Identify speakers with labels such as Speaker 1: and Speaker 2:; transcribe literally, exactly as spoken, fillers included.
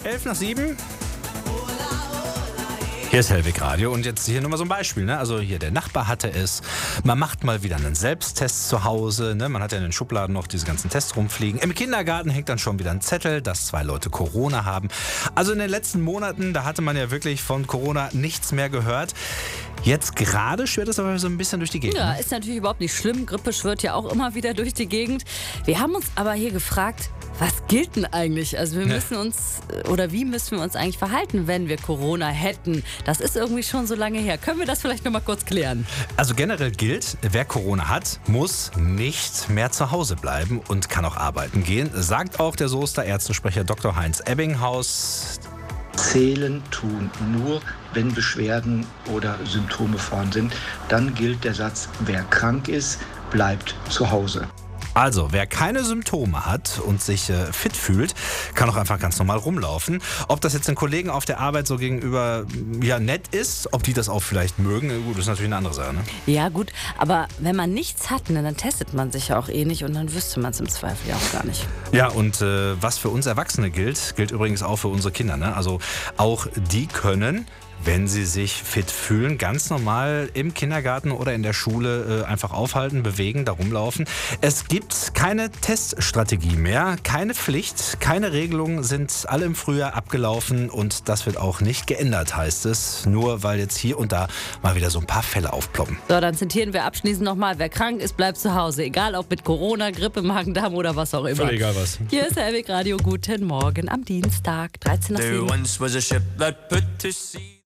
Speaker 1: elf nach sieben. Hier ist Hellwig Radio und jetzt hier nur mal so ein Beispiel. Ne? Also hier der Nachbar hatte es. Man macht mal wieder einen Selbsttest zu Hause. Ne? Man hat ja in den Schubladen noch diese ganzen Tests rumfliegen. Im Kindergarten hängt dann schon wieder ein Zettel, dass zwei Leute Corona haben. Also in den letzten Monaten, da hatte man ja wirklich von Corona nichts mehr gehört. Jetzt gerade schwirrt es aber so ein bisschen durch die Gegend.
Speaker 2: Ja, ist natürlich überhaupt nicht schlimm. Grippe schwirrt ja auch immer wieder durch die Gegend. Wir haben uns aber hier gefragt, was gilt denn eigentlich? Also wir müssen uns, oder wie müssen wir uns eigentlich verhalten, wenn wir Corona hätten? Das ist irgendwie schon so lange her. Können wir das vielleicht noch mal kurz klären?
Speaker 1: Also generell gilt, wer Corona hat, muss nicht mehr zu Hause bleiben und kann auch arbeiten gehen, sagt auch der Soester Ärztesprecher Doktor Heinz Ebbinghaus.
Speaker 3: Zählen tun nur, wenn Beschwerden oder Symptome vorhanden sind. Dann gilt der Satz, wer krank ist, bleibt zu Hause.
Speaker 1: Also, wer keine Symptome hat und sich äh, fit fühlt, kann auch einfach ganz normal rumlaufen. Ob das jetzt den Kollegen auf der Arbeit so gegenüber ja nett ist, ob die das auch vielleicht mögen, gut, das ist natürlich eine andere Sache. Ne?
Speaker 2: Ja gut, aber wenn man nichts hat, ne, dann testet man sich ja auch eh nicht und dann wüsste man es im Zweifel ja auch gar nicht.
Speaker 1: Ja, und äh, was für uns Erwachsene gilt, gilt übrigens auch für unsere Kinder. Ne? Also auch die können, wenn sie sich fit fühlen, ganz normal im Kindergarten oder in der Schule äh, einfach aufhalten, bewegen, da rumlaufen. Es gibt keine Teststrategie mehr, keine Pflicht, keine Regelungen, sind alle im Frühjahr abgelaufen und das wird auch nicht geändert, heißt es. Nur weil jetzt hier und da mal wieder so ein paar Fälle aufploppen.
Speaker 2: So, dann zitieren wir abschließend nochmal, wer krank ist, bleibt zu Hause. Egal ob mit Corona, Grippe, Magen-Darm oder was auch immer.
Speaker 1: Völlig egal was.
Speaker 2: Hier ist Hellwig Radio, guten Morgen am Dienstag, dreizehn nach sieben.